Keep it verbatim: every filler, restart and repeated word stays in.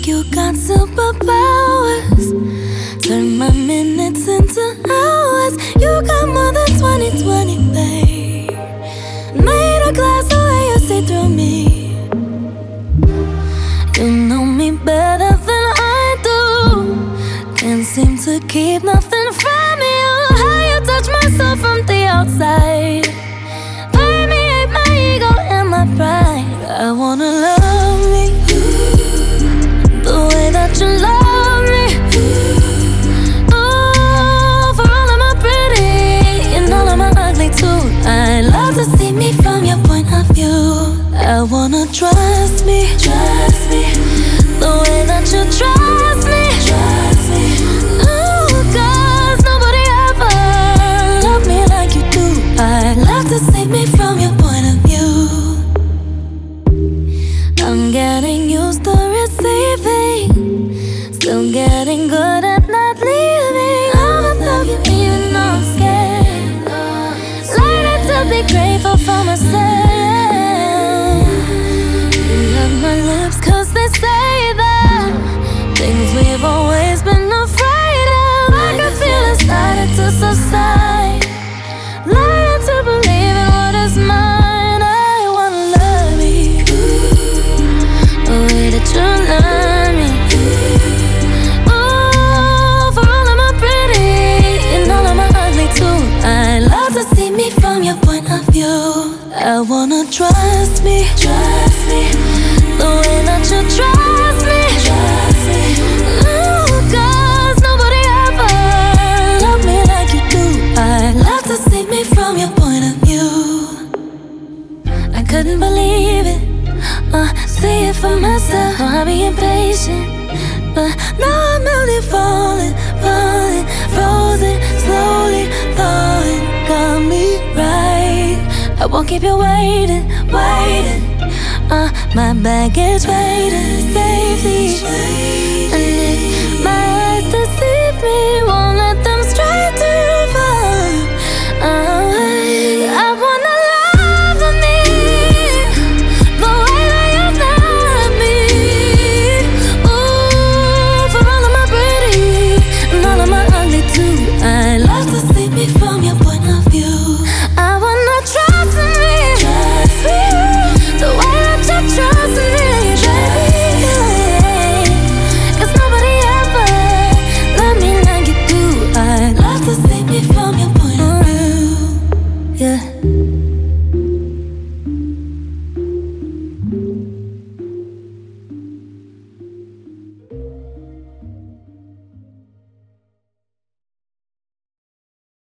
like you got superpowers. Turn my minutes into hours. You got more than twenty twenty, babe. Made a glass the way you see through me. You know me better than I do. Can't seem to keep nothing from you. How you touch my soul from the outside. Permeate my ego and my pride. I wanna love me the way that you love me. Oh, for all of my pretty and all of my ugly too. I love to see me from your point of view. I wanna trust me, trust me, the way that you trust me, trust me. Ooh, 'cause nobody ever loved me like you do. I love to see me from your point of view. I'm getting used to receiving, still getting good at not leaving. I'ma love you even though I'm scared. Learning to be grateful for myself. You love my lips 'cause they say that things we've always been afraid of. I can feel it starting to subside. Learning to believe in what is mine. I wanna love you the way that you love me. Oh, for all of my pretty and all of my ugly too. I love to see me from your point of view. I wanna trust me, trust me, the way that you trust me, trust me. Ooh, 'cause nobody ever loved me like you do. I love to see me from your point of view. I couldn't believe it, uh, see it for myself. Oh, I'll be impatient, but now I'm only falling, falling, frozen, slowly falling. Got me right. I won't keep you waiting, waiting. Uh, my baggage waiting safely.